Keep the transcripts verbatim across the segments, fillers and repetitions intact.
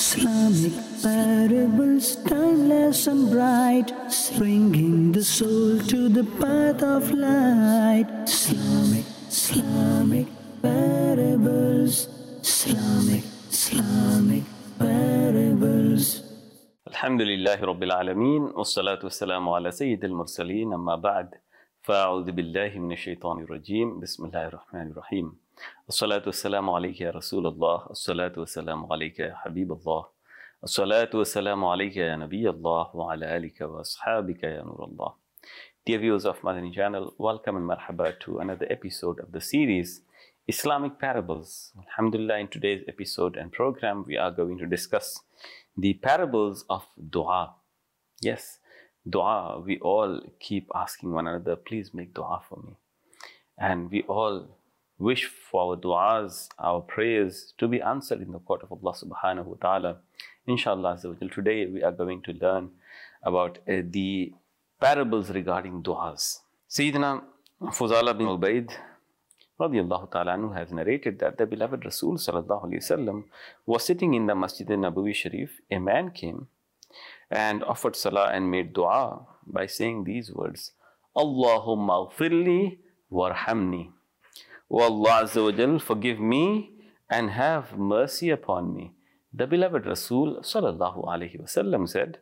Islamic parables, timeless and bright, bringing the soul to the path of light. Islamic, Islamic parables, Islamic, Islamic parables. Alhamdulillahi Rabbil Alameen, wassalatu wassalamu ala Sayyidil Mursaleen, amma ba'd, fa'a'udhu billahi minash shaitanir rajim, bismillahir rahmanir rahim. Assalatu wassalamu alayka ya Rasulullah, assalatu wassalamu alayka ya Habibullah, assalatu wassalamu alayka ya Nabiyullah, wa ala alika wa ashabika ya Nurullah. Dear viewers of Madani channel, welcome and marhaba to another episode of the series Islamic Parables. Alhamdulillah, in today's episode and program, we are going to discuss the parables of dua. Yes, dua. We all keep asking one another, please make dua for me. And we all wish for our duas, our prayers to be answered in the court of Allah subhanahu wa ta'ala. Inshallah, today we are going to learn about uh, the parables regarding duas. Sayyidina Fuzala bin Ubaid radiyallahu ta'ala anhu has narrated that the beloved Rasul sallallahu alayhi wasallam was sitting in the Masjid al-Nabawi Sharif. A man came and offered salah and made dua by saying these words, Allahumma ghfirli warhamni. O Allah Azza wa Jal, forgive me and have mercy upon me. The beloved Rasul sallallahu alayhi wasallam said,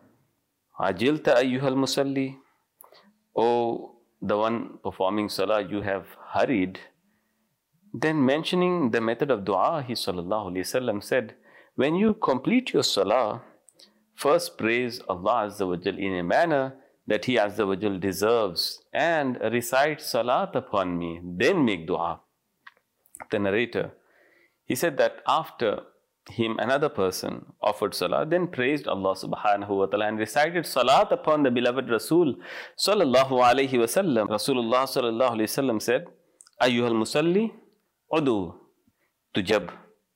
Ajilta ayyuhal musalli. O the one performing salah, you have hurried. Then mentioning the method of dua, he sallallahu alayhi wasallam said, when you complete your salah, first praise Allah Azza wa Jal in a manner that He Azza wa Jal deserves and recite salat upon me, then make dua. The narrator, he said that after him another person offered salah, then praised Allah subhanahu wa ta'ala and recited salat upon the beloved Rasul sallallahu alayhi wa sallam. Rasulullah sallallahu alayhi wa sallam said, Ayyuhal musalli udu tujab.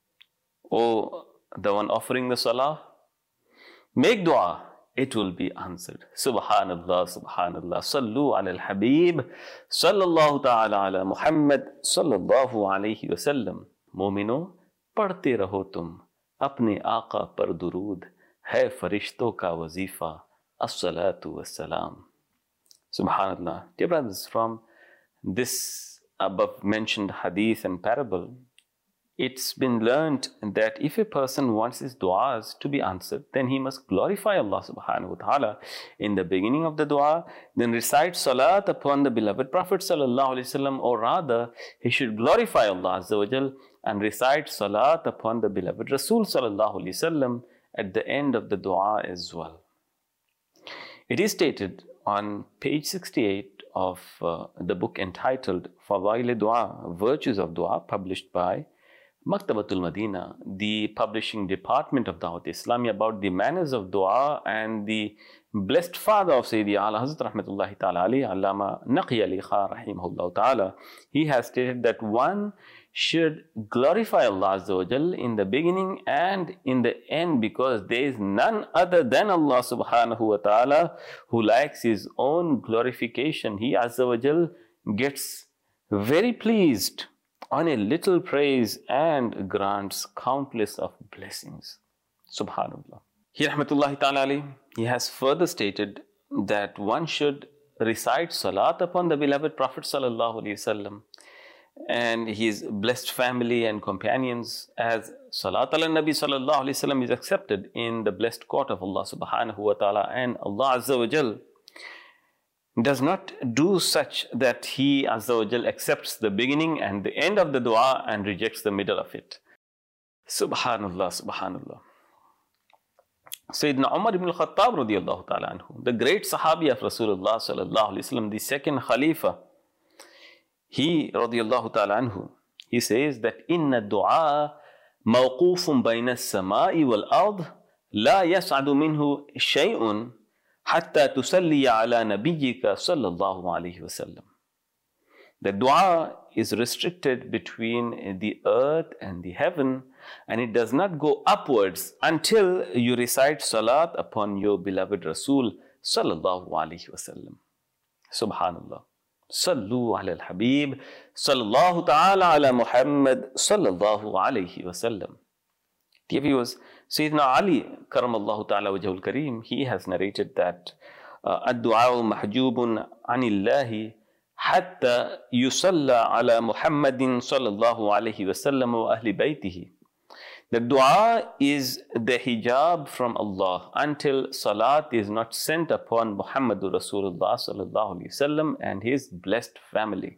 O the one offering the salah, make dua, it will be answered. Subhanallah, subhanallah. Sallu ala al-Habib, sallallahu ta'ala ala Muhammad, sallallahu alayhi wa sallam. Momino, पढ़ते रहो तुम अपने आका पर दुरूद है फरिश्तों का वजीफा अस्सलातु वस्सलाम. Subhanallah. Dear brothers, from this above mentioned hadith and parable, it's been learned that if a person wants his du'as to be answered, then he must glorify Allah subhanahu wa ta'ala in the beginning of the dua, then recite salat upon the beloved Prophet sallallahu alaihi wasallam, or rather, he should glorify Allah azza wa jal and recite salat upon the beloved Rasul sallallahu alaihi wasallam at the end of the dua as well. It is stated on page sixty-eight of uh, the book entitled Fadail Dua, Virtues of Dua, published by Maktabatul Madina, the publishing department of Dawat Islami, about the manners of dua, and the blessed father of Sayyidi Ala Hazrat Rahmatullahi Ta'ala Ali, Allama Naqi Ali Khan Rahimahullah Ta'ala, he has stated that one should glorify Allah Azza wa Jal in the beginning and in the end, because there is none other than Allah Subhanahu wa Ta'ala who likes His own glorification. He Azza wa Jal gets very pleased on a little praise and grants countless of blessings. Subhanallah. He Rahmatullahi Ta'ala Ali, he has further stated that one should recite salat upon the beloved Prophet Sallallahu Alaihi Wasallam and his blessed family and companions, as salat ala Nabi Sallallahu Alaihi Wasallam is accepted in the blessed court of Allah Subhanahu wa Ta'ala, and Allah Azza wa Jal does not do such that He Azza wa Jal accepts the beginning and the end of the dua and rejects the middle of it. Subhanallah, subhanallah. Sayyidina Umar ibn al-Khattab radiyallahu ta'ala anhu, the great sahabi of Rasulullah sallallahu alayhi wasallam, the second Khalifa, he radiyallahu ta'ala anhu, he says that inna du'a mawqufun bayna as-sama'i wal-ard la yas'adu minhu shay'un hatta tusalliya ala nabiyyika sallallahu alayhi wasallam. The dua is restricted between the earth and the heaven, and it does not go upwards until you recite salat upon your beloved Rasul sallallahu alayhi wasallam. Subhanallah. Sallu ala al-Habib, sallallahu ta'ala ala Muhammad sallallahu alayhi wasallam. Dear viewers, Sayyidina Ali Karamallahu Ta'ala Wajhul Kareem, he has narrated that الدعاء محجوب عن الله حتى يصلى على محمد صلى الله عليه وسلم وأهل بيته. The dua is the hijab from Allah until salat is not sent upon Muhammadur Rasulullah sallallahu alaihi wasallam and his blessed family.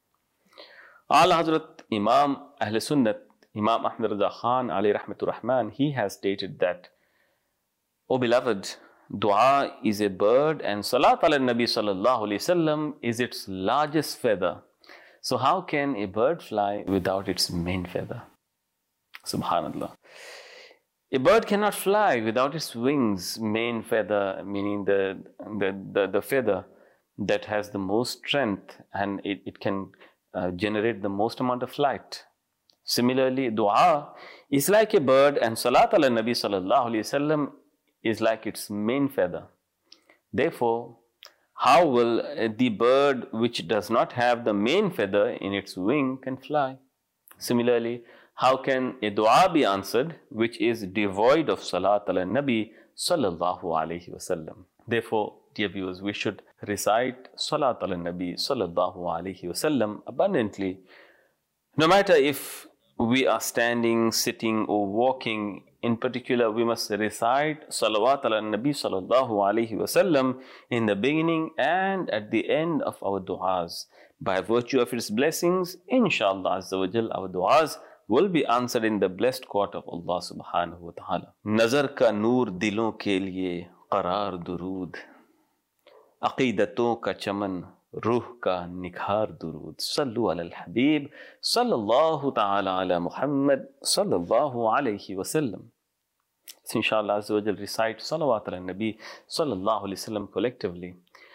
Ala Hazrat Imam Ahl Sunnat, Imam Ahmad Raza Khan alayhi rahmatur rahman, he has stated that, O beloved, dua is a bird and salat ala Nabi sallallahu alaihi wasallam is its largest feather. So how can a bird fly without its main feather? Subhanallah. A bird cannot fly without its wings, main feather, meaning the, the, the, the feather that has the most strength, and it, it can uh, generate the most amount of flight. Similarly, dua is like a bird and salat ala Nabi sallallahu alaihi wasallam is like its main feather. Therefore, how will the bird which does not have the main feather in its wing can fly? Similarly, how can a dua be answered which is devoid of salat ala Nabi sallallahu alaihi wasallam? Therefore, dear viewers, we should recite salat ala Nabi sallallahu alaihi wasallam abundantly. No matter if we are standing, sitting or walking, in particular we must recite salawat ala Nabi sallallahu alaihi wasallam in the beginning and at the end of our du'as. By virtue of its blessings, inshallah azza wa jal, our du'as will be answered in the blessed court of Allah subhanahu wa ta'ala. Nazar ka noor dilon ke liye qarar durud, aqidaton ka chaman ruh ka nikhar durud. Sallu ala al-habib sallallahu ta'ala ala Muhammad sallallahu alayhi wa sallam. So inshallah azza wa jal recite salawat ala Nabi sallallahu alayhi wa sallam collectively.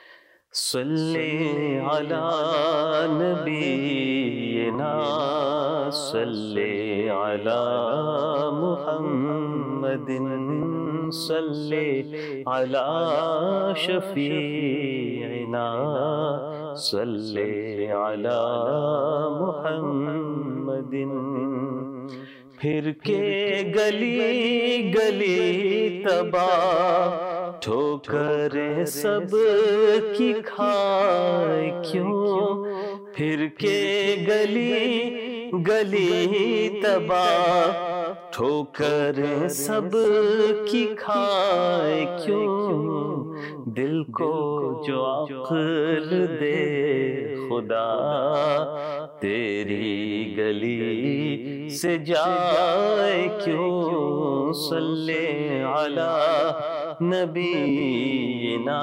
Salli ala nabiyyina, salli ala Muhammadin, salli ala shafi'ina, salli ala Muhammadin. پھر کے گلی گلی تباہ ٹھوکر سب کی کھائے کیوں، پھر کے گلی گلی تباہ ٹھوکر سب کی کھائے کیوں، دل کو جو عقل دے خدا تیری گلی سے جائے کیوں. صلی علی نبینا،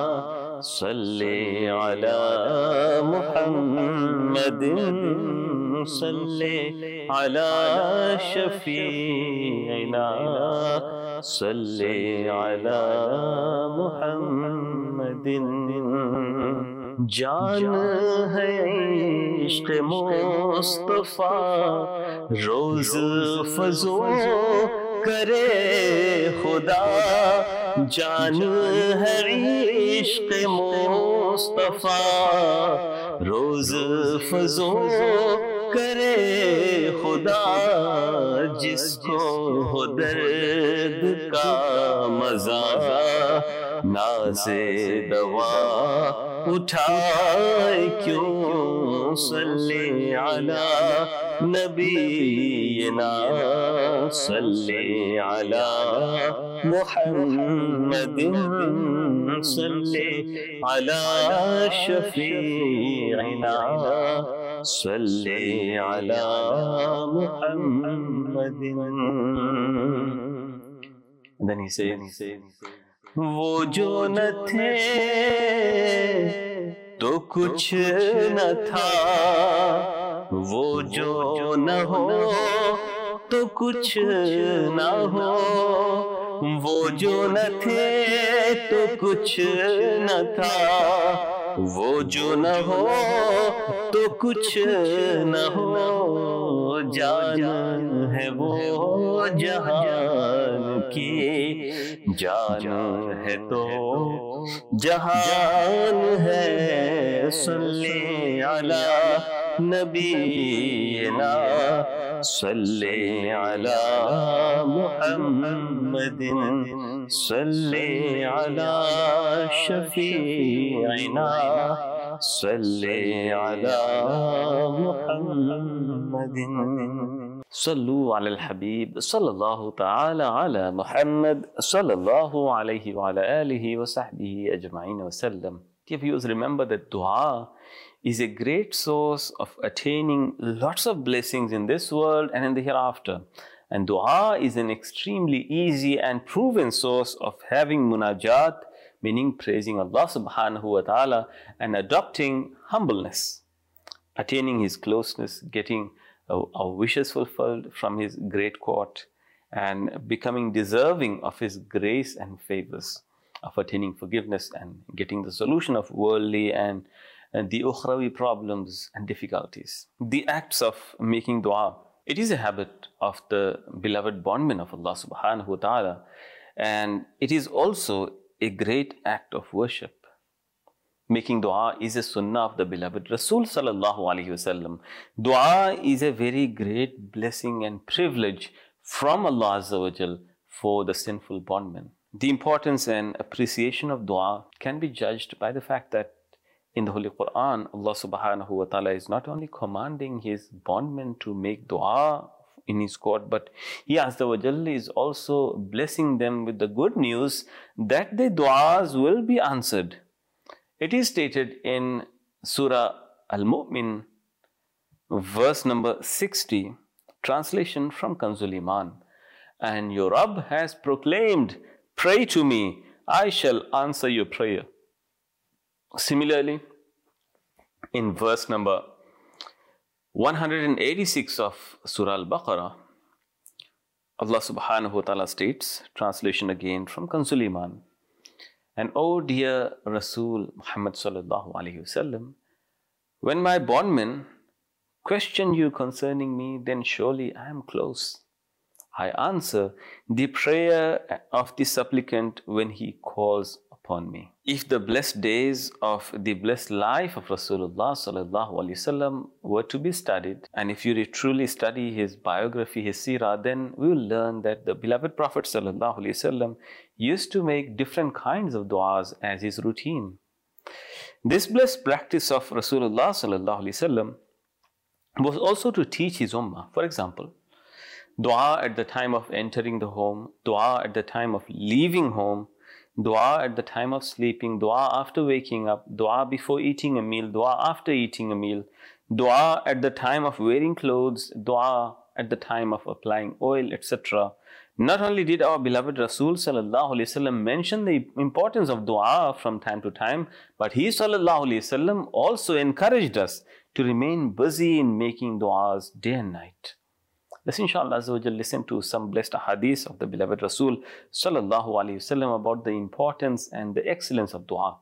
صلی علی محمد، صلی علی شفیعنا، صلی علی محمد. جان ہے عشق مصطفیٰ روز فزو کرے خدا، جان ہے عشق مصطفیٰ روز فزو کرے خدا، جس کو ہو درد کا مزہ ناز دوا اٹھائے کیوں. صلی علی نبینا، صلی علی محمد، صلی علی شفیعنا، صلی علی محمد. Then he says, وہ جو نہ تھے تو کچھ نہ تھا، وہ جو نہ ہو تو کچھ نہ ہو، وہ جو نہ تھے تو کچھ نہ تھا، وہ جو نہ ہو تو کچھ نہ ہو. جان ہے وہ جہان کی، جان ہے تو جہان ہے. صلی علی نبينا صل على محمد صل على شفيعنا صل على محمد صلوا على الحبيب صلى الله تعالى على محمد صلى الله عليه وعلى آله وصحبه أجمعين وسلم. Dear viewers, remember that dua is a great source of attaining lots of blessings in this world and in the hereafter. And dua is an extremely easy and proven source of having munajat, meaning praising Allah subhanahu wa ta'ala and adopting humbleness, attaining His closeness, getting our, our wishes fulfilled from His great court, and becoming deserving of His grace and favors, of attaining forgiveness and getting the solution of worldly and, and the ukhrawi problems and difficulties. The acts of making dua, it is a habit of the beloved bondmen of Allah subhanahu wa ta'ala, and it is also a great act of worship. Making dua is a sunnah of the beloved Rasul sallallahu alaihi wasallam. Dua is a very great blessing and privilege from Allah Azza wa Jal for the sinful bondmen. The importance and appreciation of dua can be judged by the fact that in the Holy Quran, Allah subhanahu wa ta'ala is not only commanding His bondmen to make dua in His court, but He Azza wa Jalla is also blessing them with the good news that their duas will be answered. It is stated in Surah Al-Mu'min, verse number sixty, translation from Kanzul Iman. And your Rabb has proclaimed, pray to me, I shall answer your prayer. Similarly, in verse number one hundred eighty-six of Surah Al-Baqarah, Allah subhanahu wa ta'ala states, translation again from Kanzul Iman, and O dear Rasul Muhammad sallallahu alayhi wasallam, when my bondmen question you concerning me, then surely I am close. I answer the prayer of the supplicant when he calls upon me. If the blessed days of the blessed life of Rasulullah sallallahu alaihi wasallam were to be studied, and if you truly study his biography, his seerah, then we will learn that the beloved Prophet sallallahu alaihi wasallam used to make different kinds of du'as as his routine. This blessed practice of Rasulullah sallallahu alaihi wasallam was also to teach his ummah. For example, dua at the time of entering the home, dua at the time of leaving home, dua at the time of sleeping, dua after waking up, dua before eating a meal, dua after eating a meal, dua at the time of wearing clothes, dua at the time of applying oil, et cetera. Not only did our beloved Rasul sallallahu alaihi wasallam mention the importance of dua from time to time, but he sallallahu alaihi wasallam also encouraged us to remain busy in making duas day and night. Let's inshallah listen to some blessed hadith of the beloved Rasul sallallahu alaihi wasallam about the importance and the excellence of dua.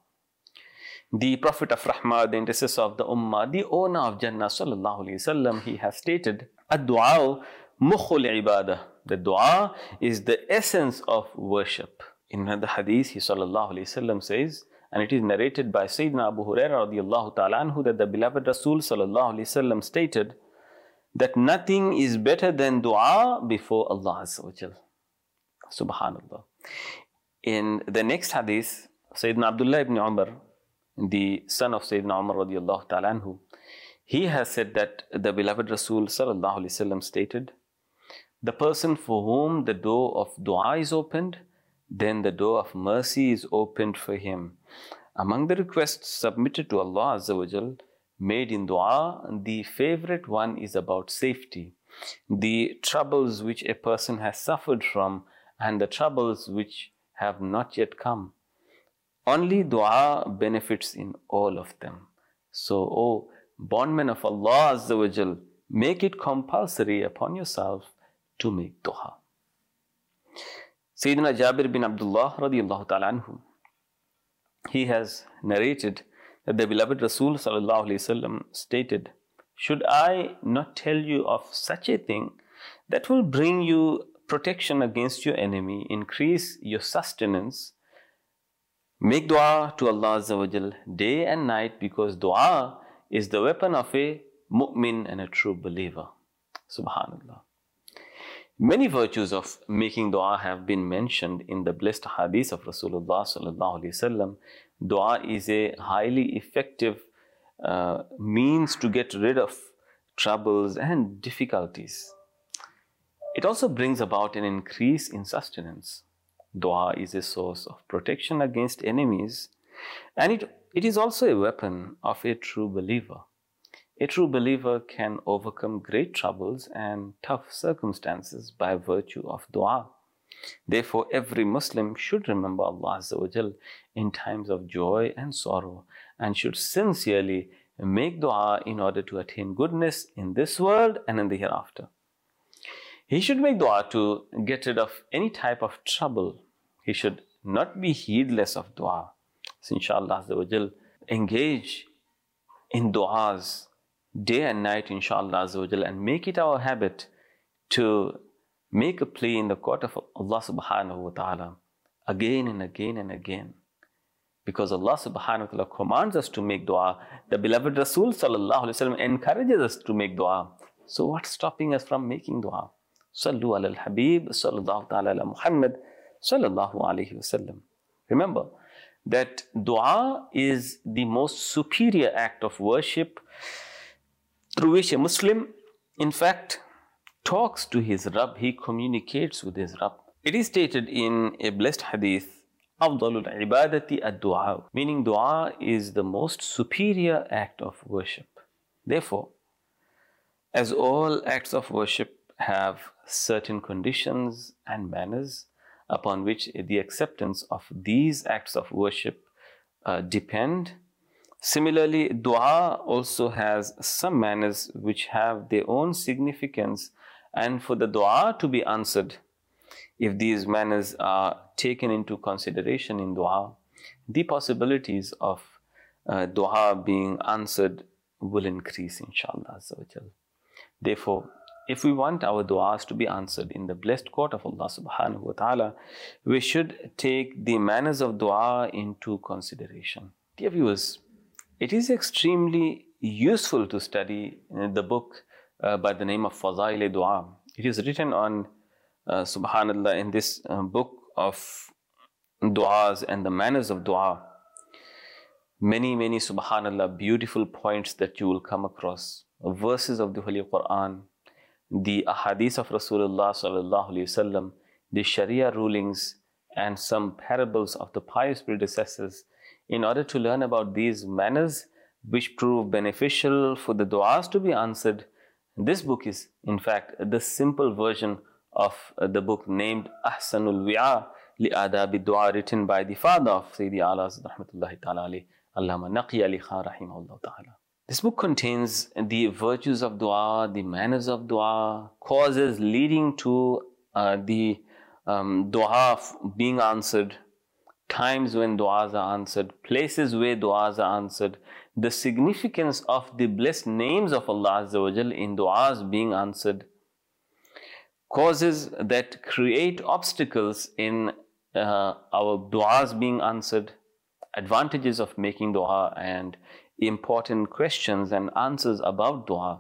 The Prophet of Rahmah, the intercessor of the Ummah, the owner of Jannah sallallahu alaihi wasallam, he has stated, "Ad-du'a mukhul ibadah." The dua is the essence of worship. In the hadith, he sallallahu alaihi wasallam says, and it is narrated by Sayyidina Abu Hurairah radiyallahu ta'ala anhu, that the beloved Rasul sallallahu alaihi wasallam stated that nothing is better than dua before Allah Azza wa Jal. Subhanallah. In the next hadith, Sayyidina Abdullah ibn Umar, the son of Sayyidina Umar radiyallahu ta'ala anhu, he has said that the beloved Rasul sallallahu alaihi wasallam stated, the person for whom the door of dua is opened, then the door of mercy is opened for him. Among the requests submitted to Allah Azza wa Jal, made in dua, the favorite one is about safety, the troubles which a person has suffered from and the troubles which have not yet come. Only dua benefits in all of them. So, O bondmen of Allah Azza wa Jal, make it compulsory upon yourself to make dua. Sayyidina Jabir bin Abdullah radiyallahu ta'ala anhu, he has narrated that the beloved Rasul sallallahu alaihi wasallam stated, should I not tell you of such a thing that will bring you protection against your enemy, increase your sustenance, make dua to Allah Azza wa Jal day and night, because dua is the weapon of a mu'min and a true believer. Subhanallah. Many virtues of making dua have been mentioned in the blessed hadith of Rasulullah sallallahu alaihi wasallam. Dua is a highly effective uh, means to get rid of troubles and difficulties. It also brings about an increase in sustenance. Dua is a source of protection against enemies, and it, it is also a weapon of a true believer. A true believer can overcome great troubles and tough circumstances by virtue of dua. Therefore, every Muslim should remember Allah Azza wa Jal in times of joy and sorrow, and should sincerely make dua in order to attain goodness in this world and in the hereafter. He should make dua to get rid of any type of trouble. He should not be heedless of dua. So inshallah Azza wa Jal, engage in duas day and night, inshallah Azza wa Jal, and make it our habit to make a plea in the court of Allah subhanahu wa ta'ala again and again and again. Because Allah subhanahu wa ta'ala commands us to make dua. The beloved Rasul sallallahu alayhi wa sallam encourages us to make dua. So what's stopping us from making dua? Sallu ala al-Habib sallallahu ta'ala ala Muhammad sallallahu alayhi wa sallam. Remember that dua is the most superior act of worship through which a Muslim, in fact, talks to his Rabb, he communicates with his Rabb. It is stated in a blessed hadith, أَفْضَلُ الْعِبَادَةِ الدُّعَاءُ, meaning dua is the most superior act of worship. Therefore, as all acts of worship have certain conditions and manners upon which the acceptance of these acts of worship uh, depend, similarly, dua also has some manners which have their own significance, and for the dua to be answered, if these manners are taken into consideration in dua, the possibilities of uh, dua being answered will increase, inshallah Azza wa Jal. Therefore, if we want our duas to be answered in the blessed court of Allah subhanahu wa ta'ala, we should take the manners of dua into consideration. Dear viewers, it is extremely useful to study the book uh, by the name of Fadail Dua. It is written on, uh, subhanallah, in this uh, book of duas and the manners of dua. Many, many, subhanallah, beautiful points that you will come across. Verses of the Holy Quran, the ahadith of Rasulullah sallallahu alaihi wasallam, the Sharia rulings, and some parables of the pious predecessors, in order to learn about these manners which prove beneficial for the du'as to be answered. This book is, in fact, the simple version of the book named Ahsanul Wi'a li Adabi Du'a, written by the father of Sayyidi Ala rahmatullahi ta'ala alayhi, Allama Naqi Ali Khan rahimahullah ta'ala. This book contains the virtues of dua, the manners of dua, causes leading to uh, the um, dua being answered, times when duas are answered, places where duas are answered, the significance of the blessed names of Allah Azza wa Jal in duas being answered, causes that create obstacles in uh, our duas being answered, advantages of making dua, and important questions and answers about dua.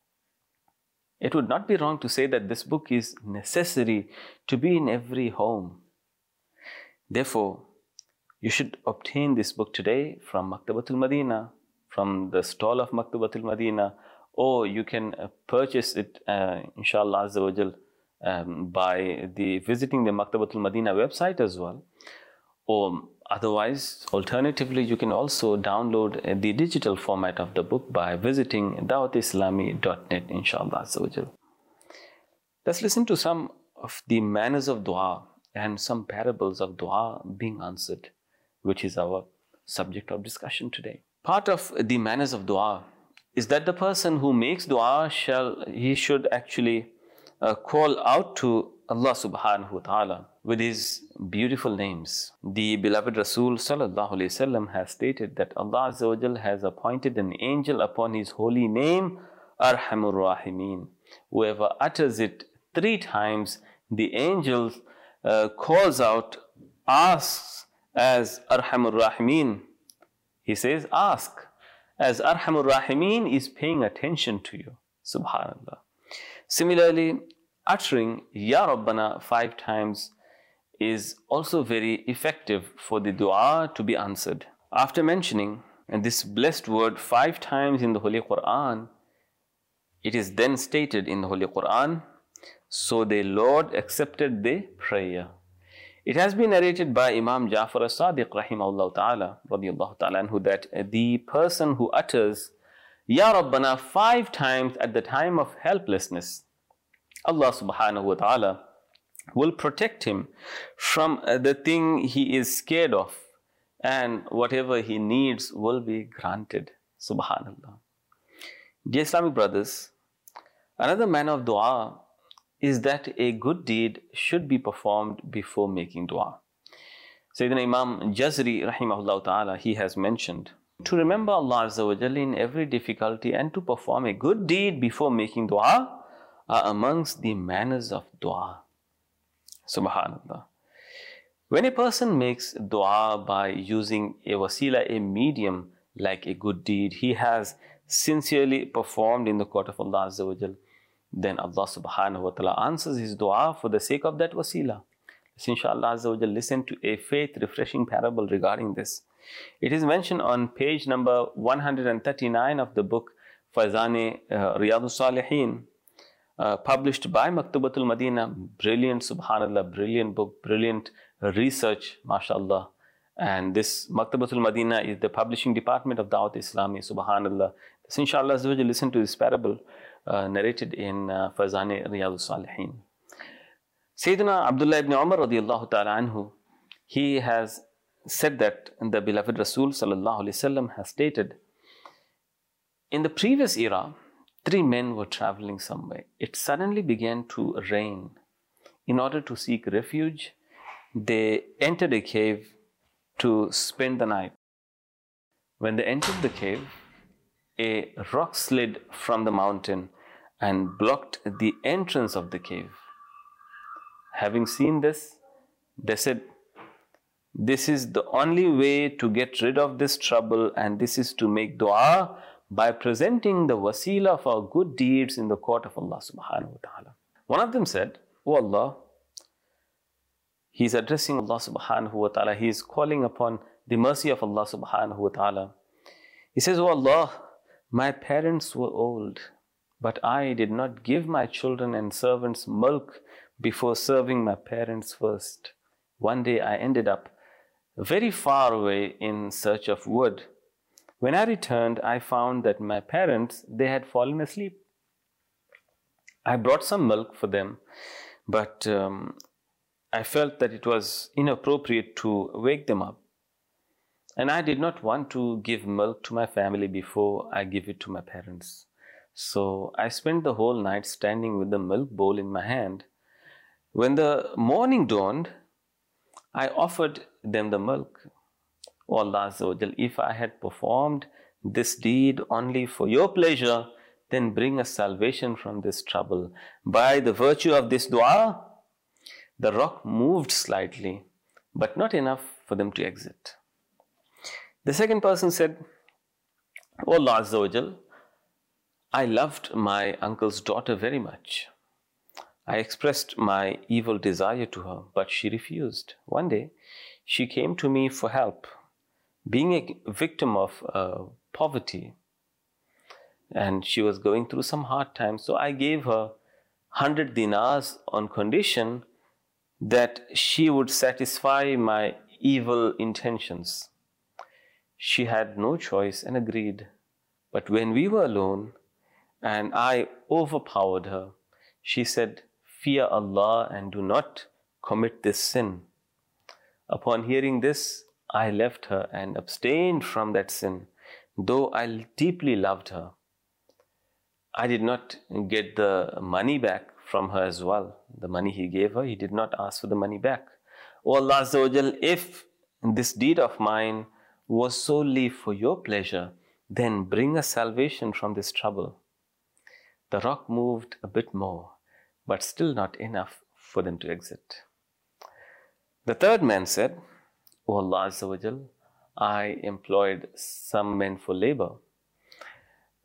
It would not be wrong to say that this book is necessary to be in every home. Therefore, you should obtain this book today from Maktabatul Madina, from the stall of Maktabatul Madina, or you can uh, purchase it, uh, inshallah Azza wa Jal, um, by the visiting the Maktabatul Madina website as well. Or otherwise, alternatively, you can also download uh, the digital format of the book by visiting dawat islami dot net, inshallah Azza wa Jal. Let's listen to some of the manners of dua and some parables of dua being answered, which is our subject of discussion today. Part of the manners of dua is that the person who makes dua shall, he should actually uh, call out to Allah subhanahu wa ta'ala with his beautiful names. The beloved Rasul sallallahu alayhi wasallam has stated that Allah Azza wa Jal has appointed an angel upon his holy name, Arhamur Rahimin. Whoever utters it three times, the angel uh, calls out, asks as Arhamur Rahimin. He says, ask. as Arhamur Rahimin is paying attention to you. Subhanallah. Similarly, uttering Ya Rabbana five times is also very effective for the dua to be answered. After mentioning this blessed word five times in the Holy Quran, it is then stated in the Holy Quran, so the Lord accepted the prayer. It has been narrated by Imam Ja'far as-Sadiq rahimahullah ta'ala, radiyallahu ta'ala anhu, that the person who utters Ya Rabbana five times at the time of helplessness, Allah subhanahu wa ta'ala will protect him from the thing he is scared of, and whatever he needs will be granted. Subhanallah. Dear Islamic brothers, another manner of dua is that a good deed should be performed before making dua. Sayyidina Imam Jazri rahimahullah ta'ala, he has mentioned, to remember Allah Azza wa Jalla in every difficulty and to perform a good deed before making dua are amongst the manners of dua. Subhanallah. When a person makes dua by using a wasila, a medium, like a good deed he has sincerely performed in the court of Allah Azza wa Jalla, then Allah subhanahu wa ta'ala answers his dua for the sake of that wasila. Let's inshallah Azza wa Jalla listen to a faith refreshing parable regarding this. It is mentioned on page number one hundred thirty-nine of the book Faizan uh, Riyadus Salihin, uh, published by Maktubatul Madina. Brilliant, subhanallah, brilliant book, brilliant research, mashallah. And this Maktubatul Madina is the publishing department of Dawat Islami, subhanallah. So inshallah Azza wa Jalla listen to this parable uh, narrated in uh, Faizan Riyadus Salihin. Sayyidina Abdullah ibn Umar radiyallahu ta'ala anhu, he has said that the beloved Rasul sallallahu alaihi wasallam has stated, in the previous era, three men were traveling somewhere. It suddenly began to rain. In order to seek refuge, they entered a cave to spend the night. When they entered the cave, a rock slid from the mountain and blocked the entrance of the cave. Having seen this, they said, this is the only way to get rid of this trouble, and this is to make dua by presenting the wasila of our good deeds in the court of Allah subhanahu wa ta'ala. One of them said, O Allah, he is addressing Allah subhanahu wa ta'ala, he is calling upon the mercy of Allah subhanahu wa ta'ala. He says, O Allah, my parents were old, but I did not give my children and servants milk before serving my parents first. One day I ended up very far away in search of wood. When I returned, I found that my parents, they had fallen asleep. I brought some milk for them, but um, I felt that it was inappropriate to wake them up. And I did not want to give milk to my family before I give it to my parents. So I spent the whole night standing with the milk bowl in my hand. When the morning dawned, I offered them the milk. O Allah Azza wa Jal, if I had performed this deed only for your pleasure, then bring us salvation from this trouble. By the virtue of this dua, the rock moved slightly, but not enough for them to exit. The second person said, O Allah Azza wa Jal, I loved my uncle's daughter very much. I expressed my evil desire to her, but she refused. One day, she came to me for help. Being a victim of uh, poverty, and she was going through some hard times, so I gave her one hundred dinars on condition that she would satisfy my evil intentions. She had no choice and agreed. But when we were alone and I overpowered her, she said, fear Allah and do not commit this sin. Upon hearing this, I left her and abstained from that sin, though I deeply loved her. I did not get the money back from her as well. The money he gave her, he did not ask for the money back. O Allah Azza wa Jal, if this deed of mine was solely for your pleasure, then bring us salvation from this trouble. The rock moved a bit more, but still not enough for them to exit. The third man said, O Allah Azza wa Jal, I employed some men for labor.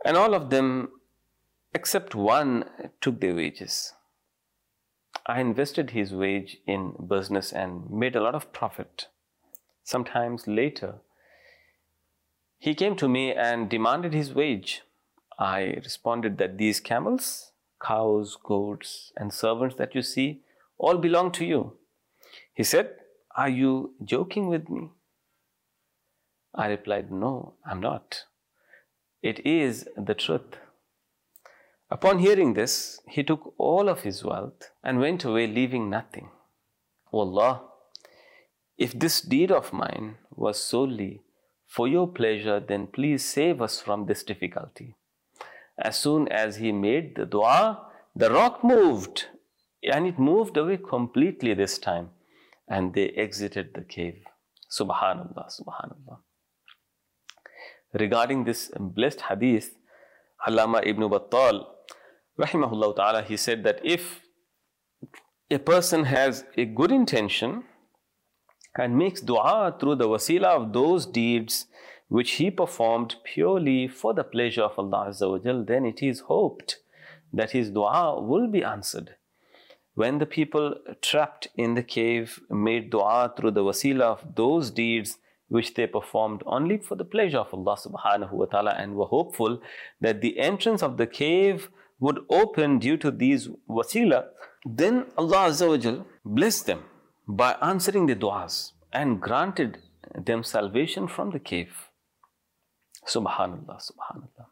And all of them, except one, took their wages. I invested his wage in business and made a lot of profit. Sometimes later, he came to me and demanded his wage. I responded that these camels, cows, goats, and servants that you see all belong to you. He said, "Are you joking with me?" I replied, "No, I'm not. It is the truth." Upon hearing this, he took all of his wealth and went away, leaving nothing. Wallah, if this deed of mine was solely for your pleasure, then please save us from this difficulty. As soon as he made the dua, the rock moved, and it moved away completely this time, and they exited the cave. Subhanallah, subhanallah. Regarding this blessed hadith, Allama Ibn Battal, rahimahullah ta'ala, he said that if a person has a good intention and makes dua through the wasila of those deeds which he performed purely for the pleasure of Allah Azza wa Jal, then it is hoped that his dua will be answered. When the people trapped in the cave made dua through the wasila of those deeds which they performed only for the pleasure of Allah subhanahu wa ta'ala and were hopeful that the entrance of the cave would open due to these wasila, then Allah Azza wa Jal blessed them by answering the du'as and granted them salvation from the cave. Subhanallah, subhanallah.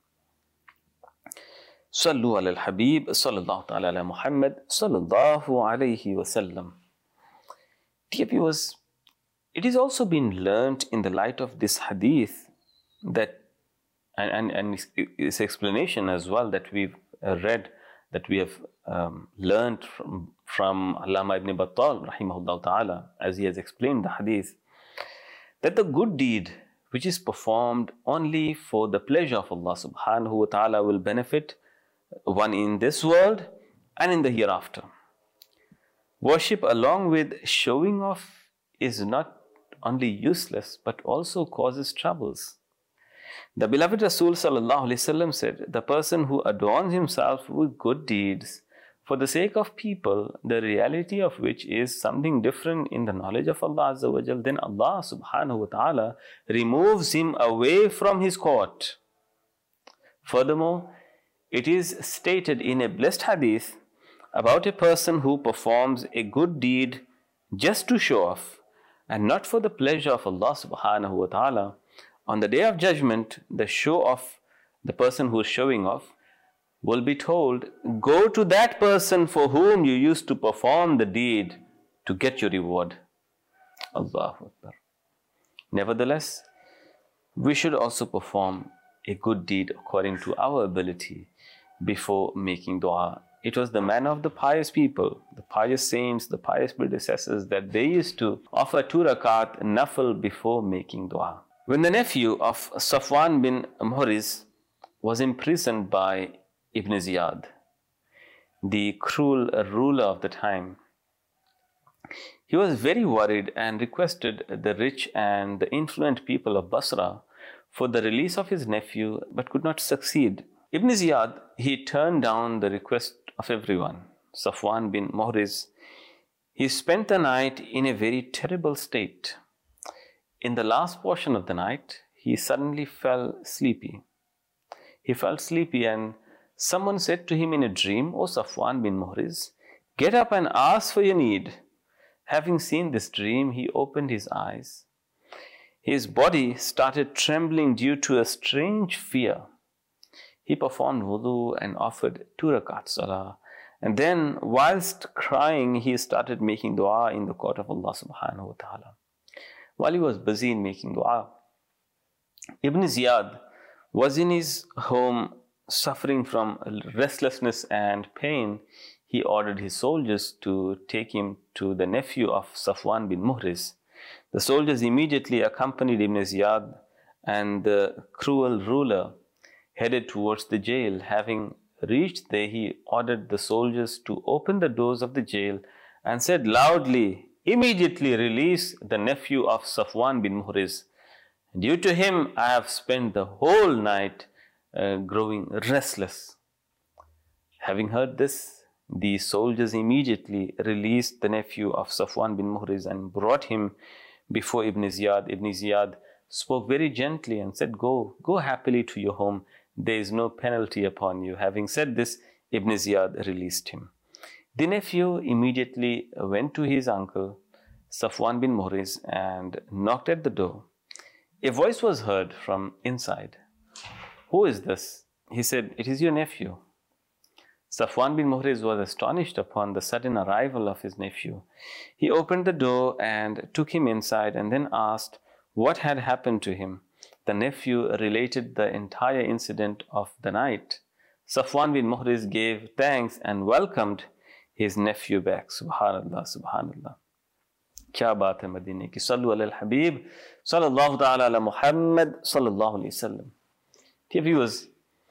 Sallu ala al-Habib, sallallahu ta'ala ala Muhammad, sallallahu alayhi wa sallam. Dear viewers, it is also been learnt in the light of this hadith that, and, and, and its explanation as well that we've read, that we have um, learnt from, from Allama Ibn Battal, rahimahullah ta'ala, as he has explained the hadith, that the good deed which is performed only for the pleasure of Allah subhanahu wa ta'ala will benefit one in this world and in the hereafter. Worship along with showing off is not only useless but also causes troubles. The beloved Rasul sallallahu alaihi wasallam said, "The person who adorns himself with good deeds for the sake of people, the reality of which is something different in the knowledge of Allah Azza wa Jal, then Allah subhanahu wa ta'ala removes him away from his court." Furthermore, it is stated in a blessed hadith about a person who performs a good deed just to show off and not for the pleasure of Allah subhanahu wa ta'ala. On the day of judgment, the show off, the person who is showing off, will be told, "Go to that person for whom you used to perform the deed to get your reward." Allahu Akbar. Nevertheless, we should also perform a good deed according to our ability before making dua. It was the manner of the pious people, the pious saints, the pious predecessors, that they used to offer two rakat nafil before making dua. When the nephew of Safwan bin Muhriz was imprisoned by Ibn Ziyad, the cruel ruler of the time, he was very worried and requested the rich and the influent people of Basra for the release of his nephew, but could not succeed. Ibn Ziyad, he turned down the request of everyone. Safwan bin Muhriz, he spent the night in a very terrible state. In the last portion of the night, he suddenly fell sleepy. He felt sleepy and someone said to him in a dream, "O Safwan bin Muhriz, get up and ask for your need." Having seen this dream, he opened his eyes. His body started trembling due to a strange fear. He performed wudu and offered two rakat salah. And then, whilst crying, he started making dua in the court of Allah subhanahu wa ta'ala. While he was busy in making dua, Ibn Ziyad was in his home suffering from restlessness and pain. He ordered his soldiers to take him to the nephew of Safwan bin Muhriz. The soldiers immediately accompanied Ibn Ziyad, and the cruel ruler headed towards the jail. Having reached there, he ordered the soldiers to open the doors of the jail and said loudly, "Immediately release the nephew of Safwan bin Muhriz. Due to him, I have spent the whole night uh, growing restless. Having heard this, the soldiers immediately released the nephew of Safwan bin Muhriz and brought him before Ibn Ziyad. Ibn Ziyad spoke very gently and said, Go, go happily to your home. There is no penalty upon you. Having said this, Ibn Ziyad released him. The nephew immediately went to his uncle, Safwan bin Muhriz, and knocked at the door. A voice was heard from inside. Who is this? He said, It is your nephew. Safwan bin Muhriz was astonished upon the sudden arrival of his nephew. He opened the door and took him inside and then asked what had happened to him. The nephew related the entire incident of the night. Safwan bin Muhriz gave thanks and welcomed his nephew back. Subhanallah, Subhanallah. Kya baat hai Madine ki. Sallu ala al-Habib, sallallahu ta'ala ala Muhammad, sallallahu alayhi wa sallam. Dear viewers,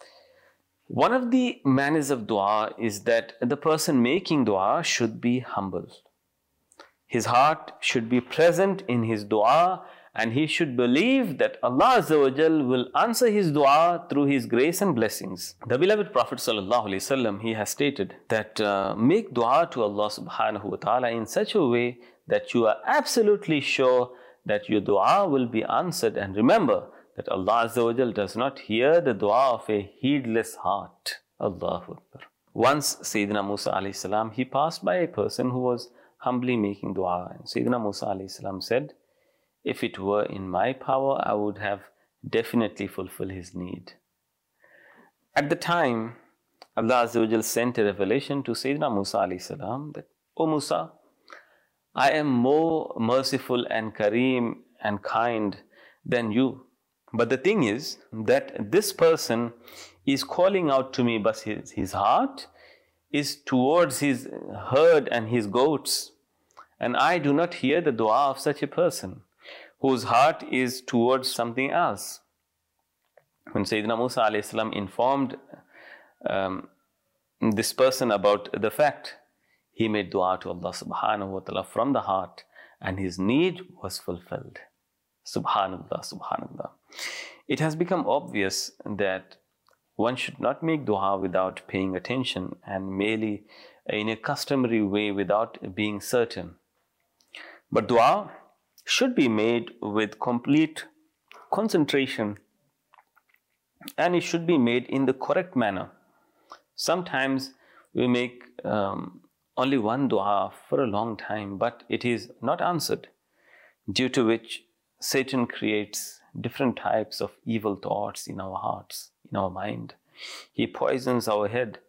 one of the manners of dua is that the person making dua should be humble. His heart should be present in his dua, and he should believe that Allah Azza wa Jal will answer his dua through his grace and blessings. The beloved Prophet Sallallahu Alaihi Wasallam, he has stated that uh, make dua to Allah Subhanahu wa Ta'ala in such a way that you are absolutely sure that your dua will be answered. And remember that Allah Azza wa Jal does not hear the dua of a heedless heart. Allahu Akbar. Once Sayyidina Musa alayhi salam, he passed by a person who was humbly making dua. And Sayyidina Musa alayhi salam said, if it were in my power, I would have definitely fulfilled his need. At the time, Allah Azza wa Jal sent a revelation to Sayyidina Musa alayhi salam that, O Musa, I am more merciful and kareem and kind than you. But the thing is that this person is calling out to me, but his, his heart is towards his herd and his goats. And I do not hear the dua of such a person whose heart is towards something else. When Sayyidina Musa alayhi salam informed um, this person about the fact, he made dua to Allah subhanahu wa ta'ala from the heart, and his need was fulfilled. Subhanallah, Subhanallah. It has become obvious that one should not make dua without paying attention and merely in a customary way without being certain. But dua should be made with complete concentration, and it should be made in the correct manner. Sometimes we make um, only one dua for a long time, but it is not answered, due to which Satan creates different types of evil thoughts in our hearts, in our mind. He poisons our head.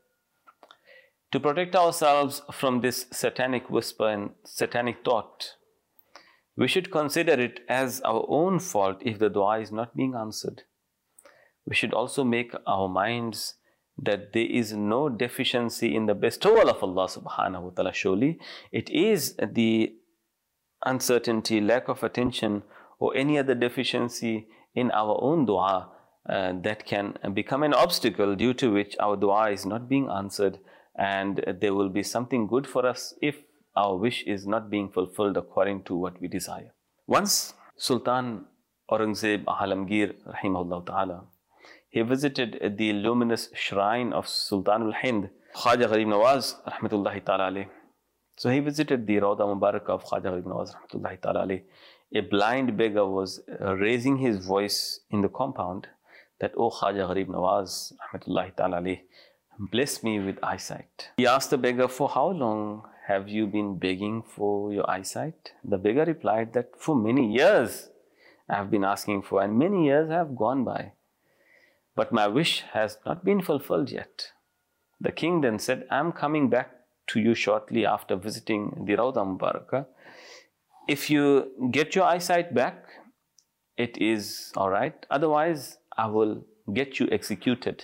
To protect ourselves from this satanic whisper and satanic thought, we should consider it as our own fault if the dua is not being answered. We should also make our minds that there is no deficiency in the bestowal of Allah subhanahu wa ta'ala. Surely it is the uncertainty, lack of attention, or any other deficiency in our own dua uh, that can become an obstacle, due to which our dua is not being answered, and there will be something good for us if our wish is not being fulfilled according to what we desire. Once Sultan Aurangzeb Alamgir rahimahullah ta'ala, he visited the luminous shrine of Sultan al-Hind, Khwaja Gharib Nawaz rahmatullahi ta'ala alayh. So he visited the Rawda Mubarak of Khwaja Gharib Nawaz rahmatullahi ta'ala alayh. A blind beggar was uh, raising his voice in the compound that, O Khwaja Gharib Nawaz rahmatullahi ta'ala alayh, bless me with eyesight. He asked the beggar, for how long have you been begging for your eyesight? The beggar replied that for many years I have been asking for, and many years have gone by, but my wish has not been fulfilled yet. The king then said, I am coming back to you shortly after visiting the Rawda Mubarakah. If you get your eyesight back, it is all right. Otherwise, I will get you executed.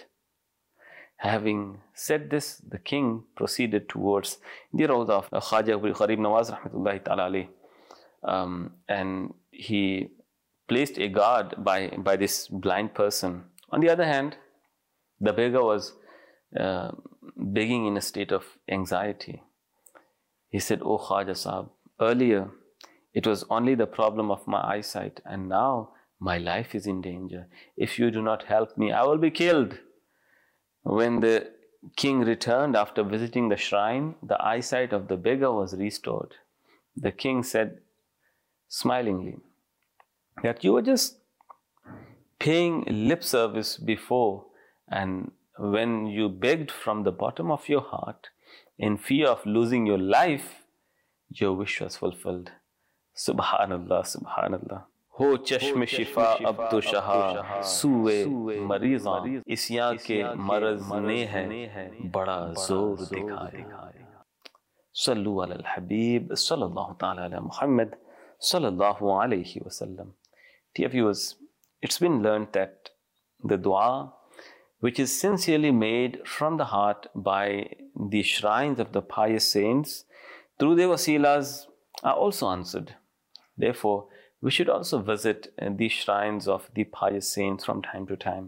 Having said this, the king proceeded towards the Rawda of Khwaja Gharib Nawaz rahmatullahi ta'ala alayh. Um, and he placed a guard by, by this blind person. On the other hand, the beggar was uh, begging in a state of anxiety. He said, O Khwaja Sahab, earlier it was only the problem of my eyesight, and now My life is in danger. If you do not help me, I will be killed." When the king returned after visiting the shrine, the eyesight of the beggar was restored. The king said smilingly that you were just paying lip service before, and when you begged from the bottom of your heart in fear of losing your life, your wish was fulfilled. Subhanallah, Subhanallah. हो चश्म शिफा अब तो शहा सुए मरीज़ा इसिया के मरज़ ने है बड़ा जोर दिखाए. Sallu ala al-Habib sallallahu ta'ala ala Muhammad sallallahu alayhi wa sallam. Dear viewers, it's been learned that the dua which is sincerely made from the heart by the shrines of the pious saints through their wasilas are also answered. Therefore, we should also visit the shrines of the pious saints from time to time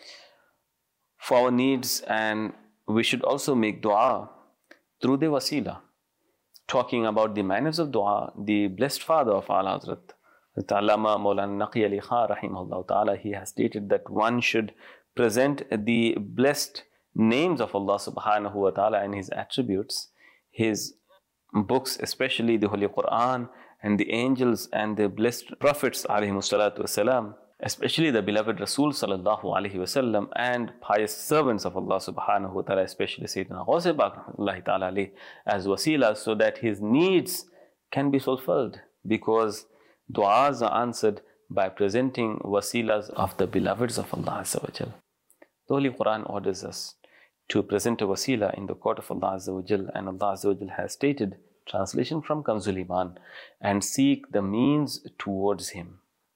for our needs, and we should also make dua through the wasila. Talking about the manners of dua, the blessed father of Ala Hazrat, Allama Maulana Naqi Ali Khan rahimahullah ta'ala, he has stated that one should present the blessed names of Allah subhanahu wa ta'ala and his attributes, his books, especially the Holy Quran and the angels and the blessed prophets alayhimu salatu wasalam, especially the beloved Rasul sallallahu alayhi wasallam and pious servants of Allah subhanahu wa ta'ala, especially Sayyidina Ghaus Pak rahmatullahi ta'ala alayhi, as wasila, so that his needs can be fulfilled, because du'as are answered by presenting wasilas of the beloveds of Allah Azza wa Jal. The Holy Quran orders us to present a wasila in the court of Allah Azza wa Jal, and Allah Azza wa Jal has stated, translation from Kanzul Iman, and seek the means towards him.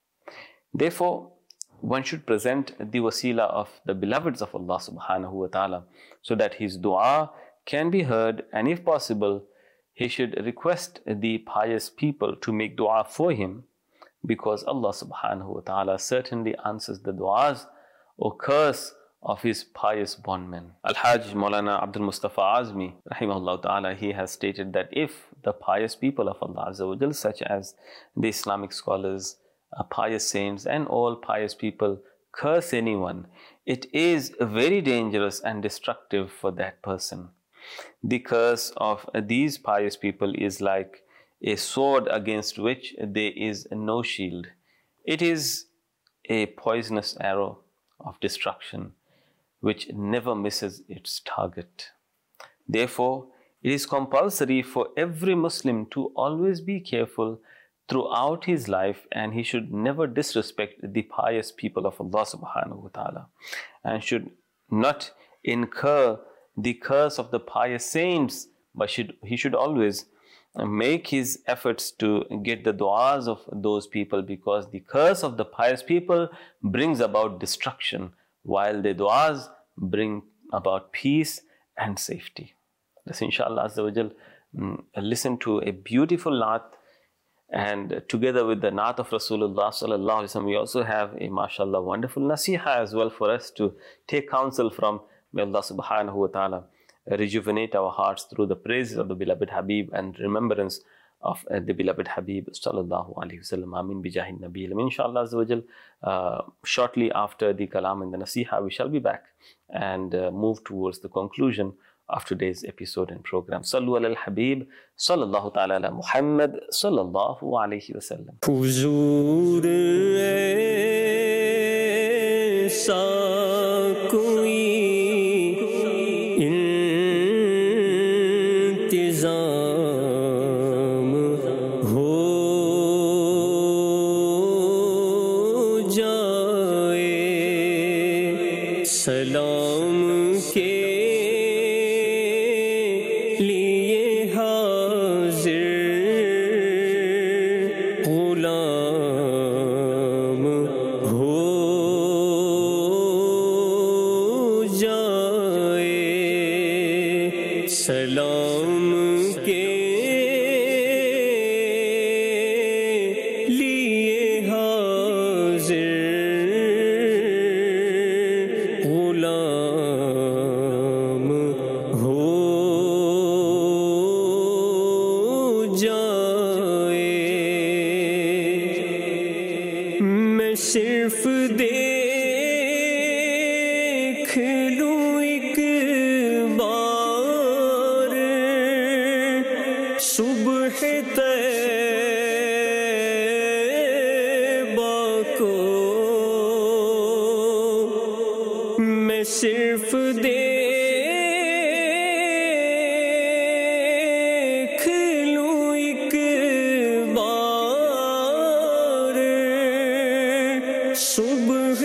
Therefore, one should present the wasila of the beloveds of Allah subhanahu wa ta'ala, so that his dua can be heard, and if possible, he should request the pious people to make dua for him, because Allah subhanahu wa ta'ala certainly answers the duas or curse of his pious bondmen. Al-Hajj Maulana Abdul Mustafa Azmi rahimahullah ta'ala, he has stated that if the pious people of Allah Azza wa Jal, such as the Islamic scholars, uh, pious saints and all pious people, curse anyone, it is very dangerous and destructive for that person. The curse of these pious people is like a sword against which there is no shield. It is a poisonous arrow of destruction which never misses its target. Therefore, it is compulsory for every Muslim to always be careful throughout his life, and he should never disrespect the pious people of Allah subhanahu wa ta'ala, and should not incur the curse of the pious saints, but should, he should always make his efforts to get the du'as of those people, because the curse of the pious people brings about destruction, while the du'as bring about peace and safety. Let's inshallah Azza wa Jal listen to a beautiful naat, and together with the naat of Rasulullah sallallahu alaihi wasallam, we also have a mashallah wonderful nasiha as well for us to take counsel from. May Allah subhanahu wa ta'ala rejuvenate our hearts through the praises of the beloved Habib and remembrance of uh, the beloved Habib sallallahu alaihi wasallam. Amin bijahin Nabi. Inshallah Azza wa Jal, uh, shortly after the kalam and the nasiha, we shall be back and uh, move towards the conclusion of today's episode and program. Sallu ala al-Habib sallallahu ta'ala ala Muhammad sallallahu alaihi wasallam. Huzur aisa koi गुलाम صبح طیبہ کو میں صرف دیکھ لوں ایک بار، صبح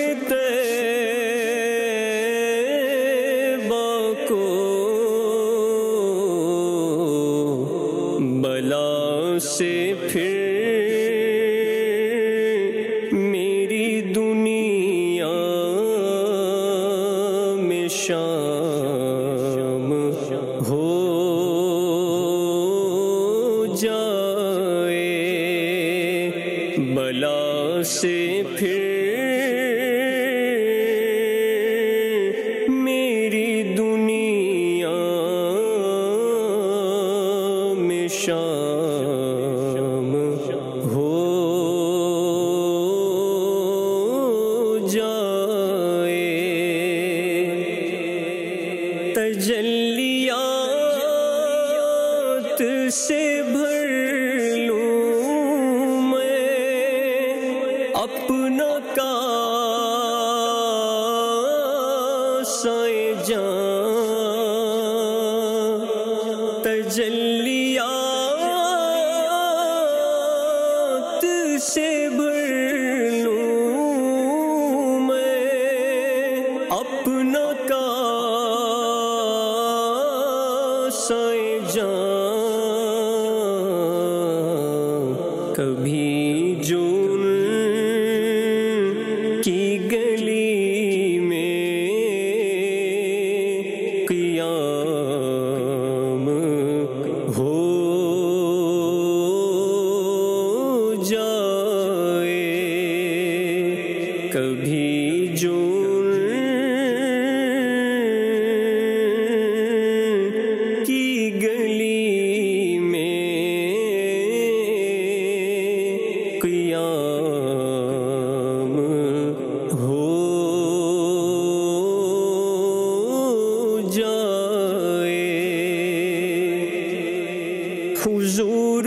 طیبہ کو بلا سے پھر میری دنیا میں شام ہو جائے، بلا سے پھر میری دنیا میں شام ہو جائے۔ تجلیات سے بھر لوں میں اپنا کاسہ جان، تجلیات سے بھر لوں میں اپنا کاسہ جان، کبھی جو ان کی گلی میں قیام ہو جائے، کبھی جو ان کی گلی میں قیام ہو جائے۔ حضور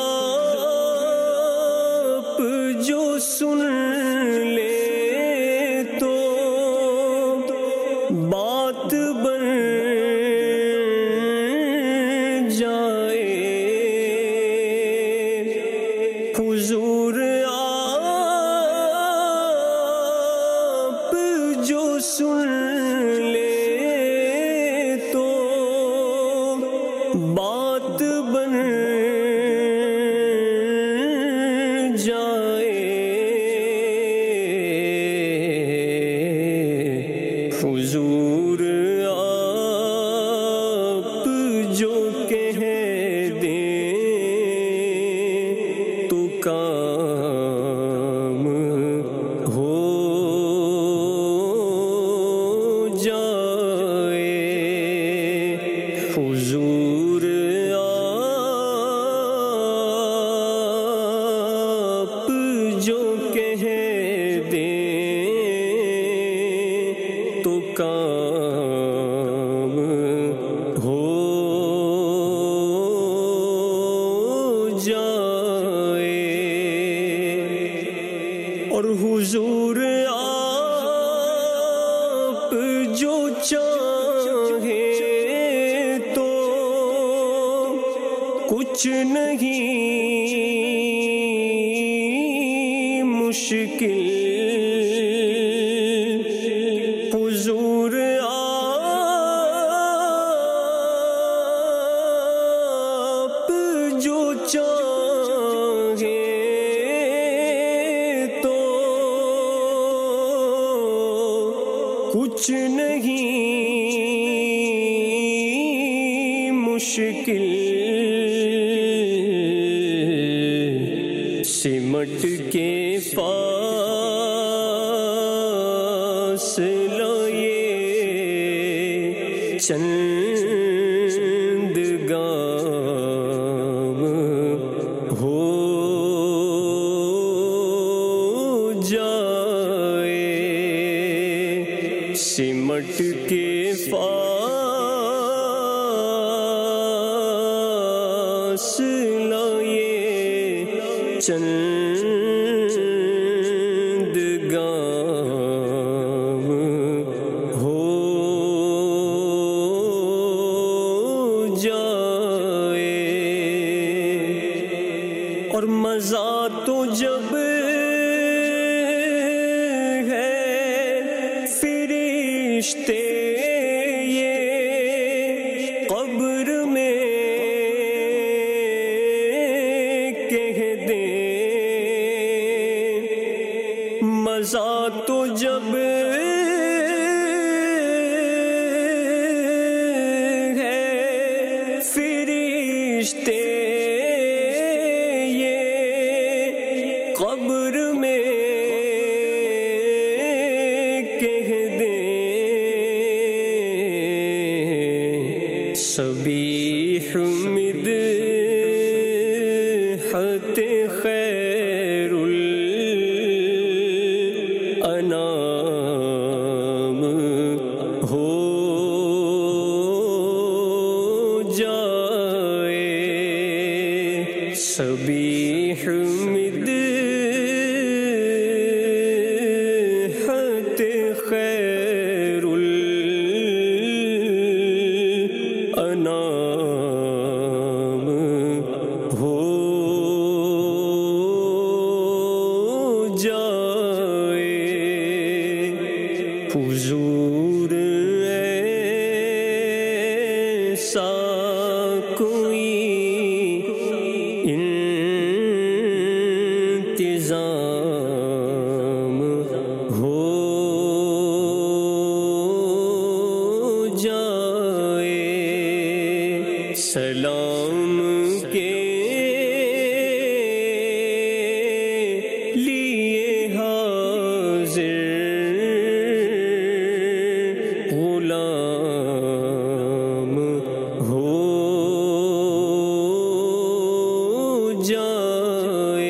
آپ جو سن لے تو بات بن جائے، حضور آپ جو سن لے تو بات بن جائے، حضور آپ جو کہہ دیں تو کام ہو جائے، حضور آپ جو کہہ دیں تو کام ہو جائے، اور حضور آپ جو چاہیں تو کچھ نہیں مشکل، حضور آپ جو چاہیں تو کچھ نہیں مشکل، سمٹ کے فاصلہ یہ چند گام ہو جائے، سمٹ کے فاصلہ یہ چند گام ہو جائے، اور مزہ تو جب ہے فرشتے تو جب ہے فرشتے یہ قبر میں کہہ دیں، صبیح مدحت خیر انام ہو جائے، صبیح مدحت خیر الانام ہو جائے، حضور ایسا کوئی انتظام ہو جائے، سلام کے لیے حاضر غلام ہو جائے۔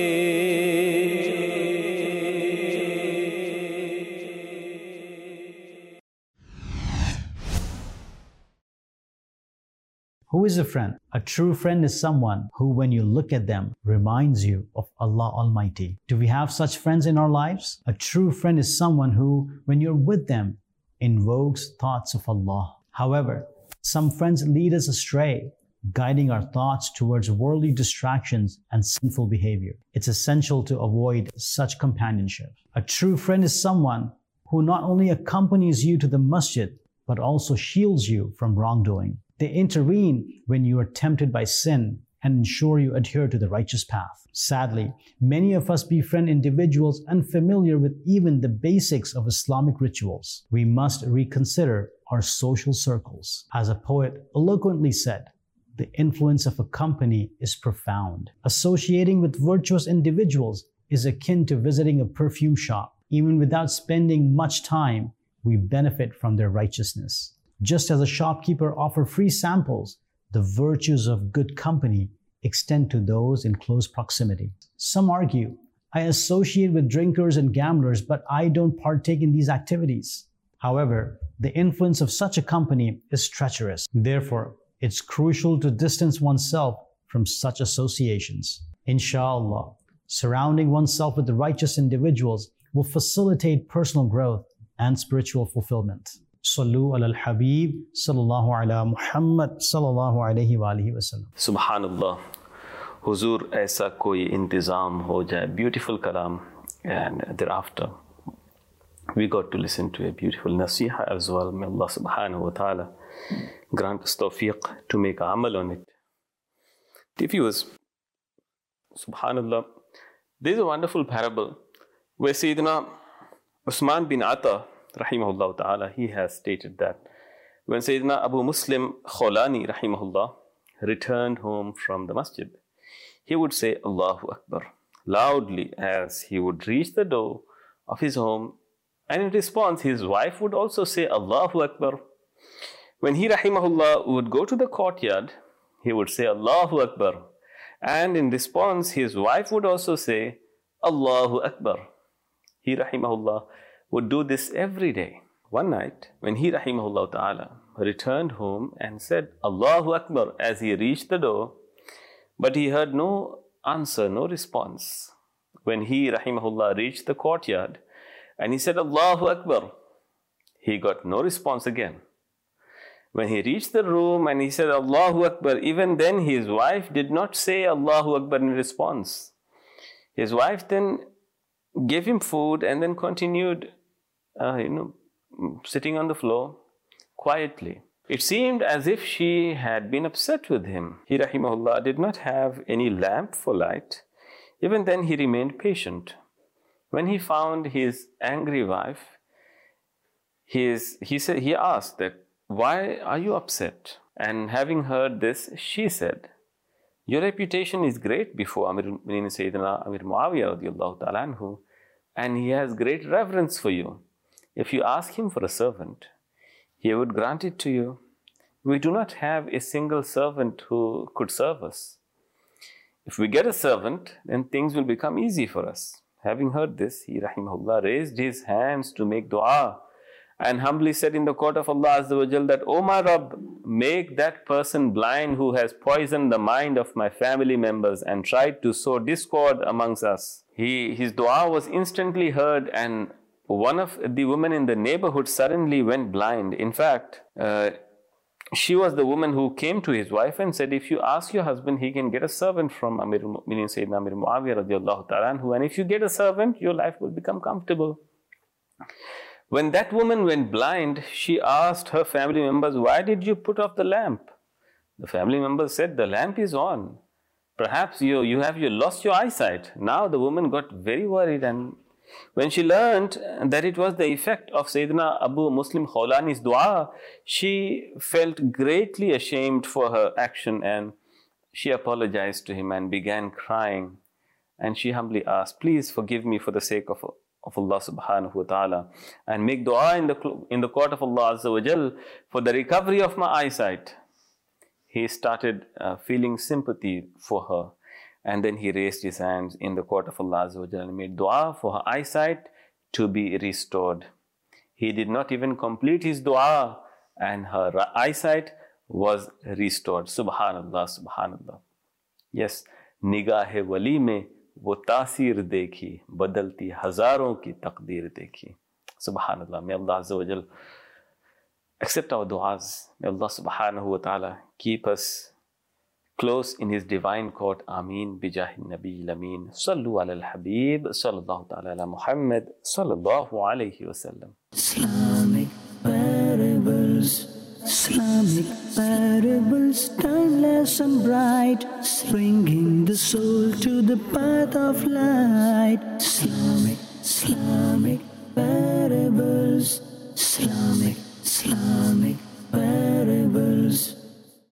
Who is a friend? A true friend is someone who, when you look at them, reminds you of Allah Almighty. Do we have such friends in our lives? A true friend is someone who, when you're with them, invokes thoughts of Allah. However, some friends lead us astray, guiding our thoughts towards worldly distractions and sinful behavior. It's essential to avoid such companionship. A true friend is someone who not only accompanies you to the masjid, but also shields you from wrongdoing. They intervene when you are tempted by sin and ensure you adhere to the righteous path. Sadly, many of us befriend individuals unfamiliar with even the basics of Islamic rituals. We must reconsider our social circles. As a poet eloquently said, the influence of a company is profound. Associating with virtuous individuals is akin to visiting a perfume shop. Even without spending much time, we benefit from their righteousness. Just as a shopkeeper offers free samples, the virtues of good company extend to those in close proximity. Some argue, I associate with drinkers and gamblers, but I don't partake in these activities. However, the influence of such a company is treacherous. Therefore, it's crucial to distance oneself from such associations. Inshallah, surrounding oneself with the righteous individuals will facilitate personal growth and spiritual fulfillment. صلو علی الحبیب صلی اللہ علی محمد صلی اللہ علیہ وآلہ وسلم۔ سبحان اللہ، حضور ایسا کوئی انتظام ہو جائے، بیوٹیفل کلام. And thereafter we got to listen to a beautiful nasiha as well. May Allah subhanahu wa ta'ala grant us tawfiq to make amal on it. If you was, subhanallah, there is a wonderful parable where Sayyidina Usman bin Atta rahimahullah ta'ala, he has stated that when Sayyidina Abu Muslim Khawlani rahimahullah returned home from the masjid, he would say Allahu Akbar loudly as he would reach the door of his home, and in response his wife would also say Allahu Akbar. When he rahimahullah would go to the courtyard, he would say Allahu Akbar, and in response his wife would also say Allahu Akbar. He rahimahullah would do this every day. One night, when he rahimahullah ta'ala returned home and said Allahu Akbar as he reached the door, But he heard no answer, no response. When he, rahimahullah, reached the courtyard and he said, Allahu Akbar, he got no response again. When he reached the room and he said, Allahu Akbar, even then his wife did not say Allahu Akbar in response. His wife then gave him food and then continued, uh, you know, sitting on the floor quietly. It seemed as if she had been upset with him. He, rahimahullah, did not have any lamp for light. Even then he remained patient. When he found his angry wife, his, he, said, he asked that, why are you upset? And having heard this, she said, your reputation is great before Amir al-Mu'minin Sayyidina Amir Muawiyah radiallahu ta'ala anhu, and he has great reverence for you. If you ask him for a servant, he would grant it to you. We do not have a single servant who could serve us. If we get a servant, then things will become easy for us. Having heard this, he, rahimahullah, raised his hands to make dua and humbly said in the court of Allah Azza wa Jal that, O my Rabb, make that person blind who has poisoned the mind of my family members and tried to sow discord amongst us. He, his dua was instantly heard, and one of the women in the neighborhood suddenly went blind. In fact, uh, she was the woman who came to his wife and said, if you ask your husband, he can get a servant from Amir al-Mu'minin Sayyidina Amir Muawiyah radiallahu ta'ala anhu, and if you get a servant, your life will become comfortable. When that woman went blind, she asked her family members, why did you put off the lamp? The family members said, the lamp is on. Perhaps you, you have you lost your eyesight. Now the woman got very worried, and when she learned that it was the effect of Sayyidina Abu Muslim Khawlani's dua, she felt greatly ashamed for her action, and she apologized to him and began crying. And she humbly asked, please forgive me for the sake of of Allah subhanahu wa ta'ala, and make dua in the, in the court of Allah Azza wa Jal for the recovery of my eyesight. He started uh, feeling sympathy for her, and then he raised his hands in the court of Allah Azza wa Jal and made dua for her eyesight to be restored. He did not even complete his dua, and her eyesight was restored. Subhanallah, subhanallah. Yes, निगाह वली में वो तासीर देखी, बदलती हजारों की तकदीर देखी. Subhanallah. May Allah Azza wa Jal accept our du'as. May Allah subhanahu wa ta'ala keep us close in His divine court. Ameen. Bijahin Nabi Lameen. Sallu ala al-Habib. Sallallahu ta'ala ala Muhammad. Sallallahu alayhi wa sallam. Islamic parables. Islamic parables, timeless and bright, bringing the soul to the path of light. Islamic, Islamic